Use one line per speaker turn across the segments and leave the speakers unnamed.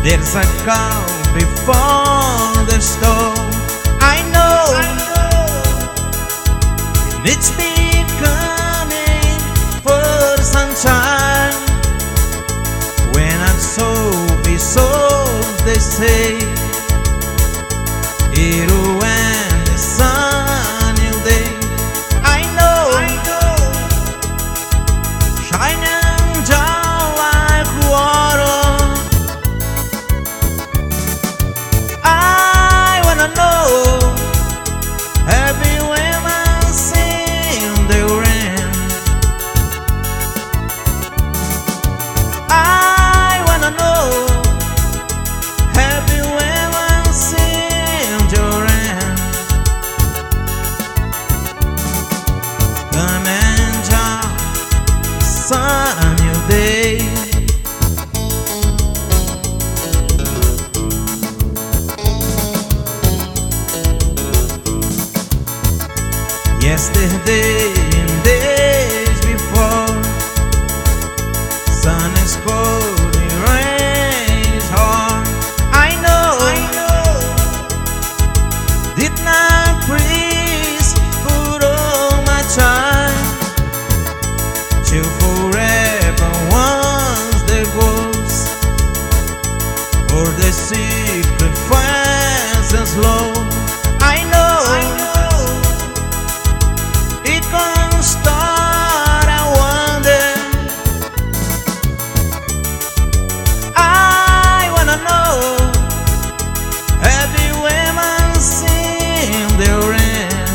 There's a calm before the storm. I know it's becoming for sunshine. When I'm so they say it'll end the sunny day. I know shining down like water. I wanna know every woman sing the rain. I wanna know every woman sing the rain. Come and join sunny day. Yesterday and days before, sun is cold, the rain is hard. I know did not please put all my time till forever once there goes, or the secret fast and slow. I know it can start, I wonder. I wanna know every woman sing the rain.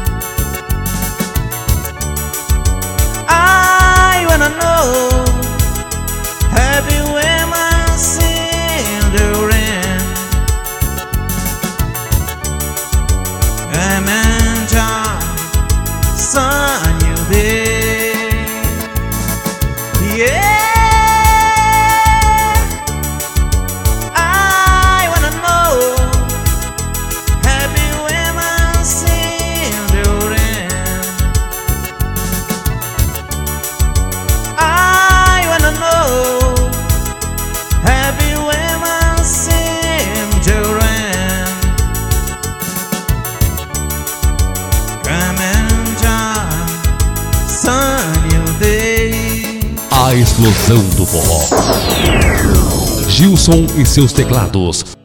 I wanna know every woman sing the rain. Amen, John, sunny day. Yeah, I wanna know every woman sing the rain. I wanna know every woman sing the rain. Come and join sunny day.
A explosão do forró. Gilson e seus teclados.